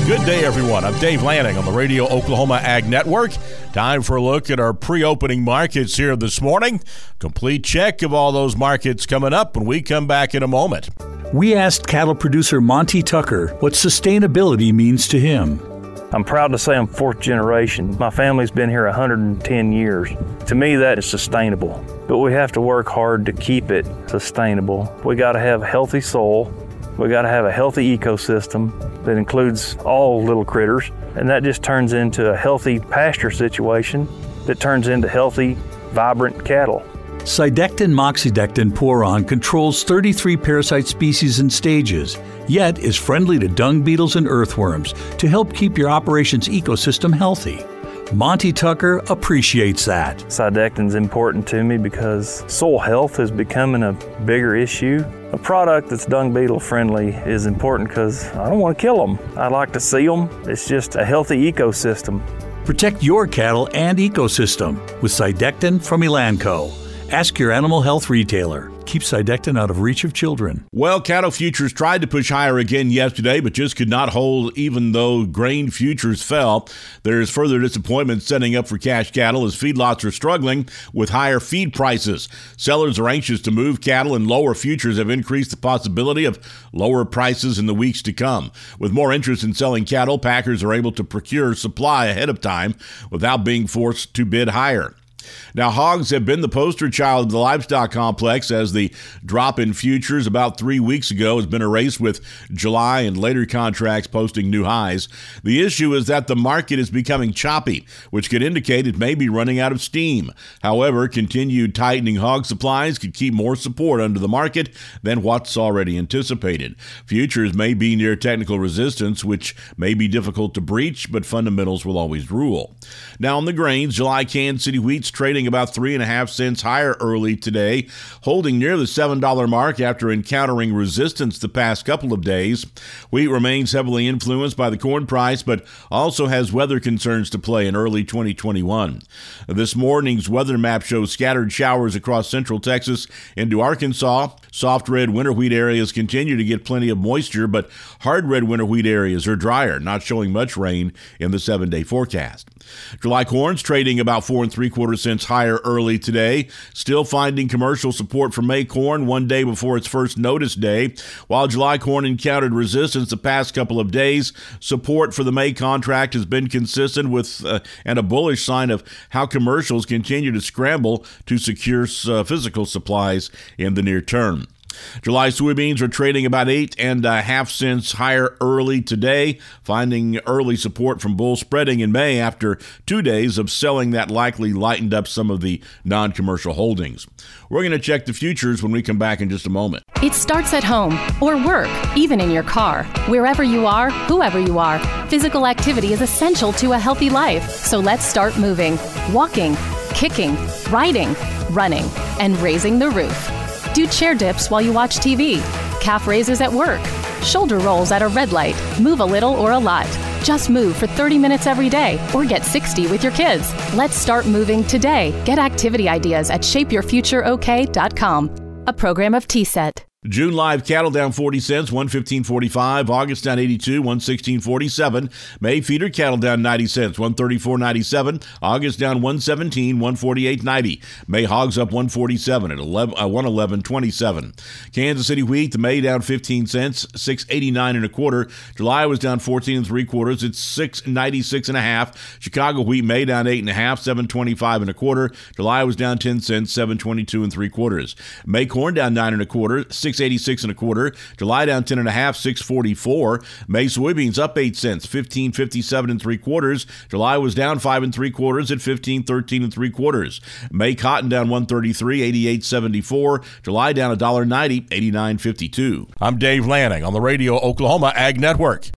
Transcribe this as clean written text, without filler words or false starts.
Good day, everyone. I'm Dave Lanning on the Radio Oklahoma Ag Network. Time for a look at our pre-opening markets here this morning. Complete check of all those markets coming up when we come back in a moment. We asked cattle producer Monty Tucker what sustainability means to him. I'm proud to say I'm fourth generation. My family's been here 110 years. To me, that is sustainable. But we have to work hard to keep it sustainable. We got to have healthy soil. We got to have a healthy ecosystem that includes all little critters, and that just turns into a healthy pasture situation that turns into healthy, vibrant cattle. Cydectin Moxidectin Poron controls 33 parasite species and stages, yet is friendly to dung beetles and earthworms to help keep your operation's ecosystem healthy. Monty Tucker appreciates that. Cydectin's important to me because soil health is becoming a bigger issue. A product that's dung beetle friendly is important because I don't want to kill them. I like to see them. It's just a healthy ecosystem. Protect your cattle and ecosystem with Cydectin from Elanco. Ask your animal health retailer. Keep Cydectin out of reach of children. Well, cattle futures tried to push higher again yesterday, but just could not hold even though grain futures fell. There's further disappointment setting up for cash cattle as feedlots are struggling with higher feed prices. Sellers are anxious to move cattle, and lower futures have increased the possibility of lower prices in the weeks to come. With more interest in selling cattle, packers are able to procure supply ahead of time without being forced to bid higher. Now, hogs have been the poster child of the livestock complex as the drop in futures about 3 weeks ago has been erased with July and later contracts posting new highs. The issue is that the market is becoming choppy, which could indicate it may be running out of steam. However, continued tightening hog supplies could keep more support under the market than what's already anticipated. Futures may be near technical resistance, which may be difficult to breach, but fundamentals will always rule. Now, on the grains, July Kansas City wheat's trading about 3.5 cents higher early today, holding near the $7 mark after encountering resistance the past couple of days. Wheat remains heavily influenced by the corn price, but also has weather concerns to play in early 2021. This morning's weather map shows scattered showers across central Texas into Arkansas. Soft red winter wheat areas continue to get plenty of moisture, but hard red winter wheat areas are drier, not showing much rain in the 7-day forecast. July corn's trading about 4 3/4 cents higher early today, still finding commercial support for May corn one day before its first notice day. While July corn encountered resistance the past couple of days, support for the May contract has been consistent with and a bullish sign of how commercials continue to scramble to secure physical supplies in the near term. July soybeans are trading about 8.5 cents higher early today, finding early support from bull spreading in May after 2 days of selling that likely lightened up some of the non-commercial holdings. We're going to check the futures when we come back in just a moment. It starts at home or work, even in your car. Wherever you are, whoever you are, physical activity is essential to a healthy life. So let's start moving, walking, kicking, riding, running, and raising the roof. Do chair dips while you watch TV, calf raises at work, shoulder rolls at a red light, move a little or a lot. Just move for 30 minutes every day or get 60 with your kids. Let's start moving today. Get activity ideas at shapeyourfutureok.com, a program of TSET. June live cattle down 40 cents, 115.45. August down 82, 116.47. May feeder cattle down 90 cents, 134.97. August down 117, 148.90. May hogs up 147 at 111.27. Kansas City wheat, the May down 15 cents, 6.89 1/4. July was down 14 3/4. It's 6.96 1/2. Chicago wheat May down 8.5, 7.25 1/4. July was down 10 cents, 7.22 3/4. May corn down 9 1/4, 6.86 1/4. July down 10 1/2, 6.44. May soybeans up 8 cents, 15.57 3/4. July was down 5 3/4 at 15.13 3/4. May cotton down 133, 88.74. July down $1.90, 89.52. I'm Dave Lanning on the Radio Oklahoma Ag Network.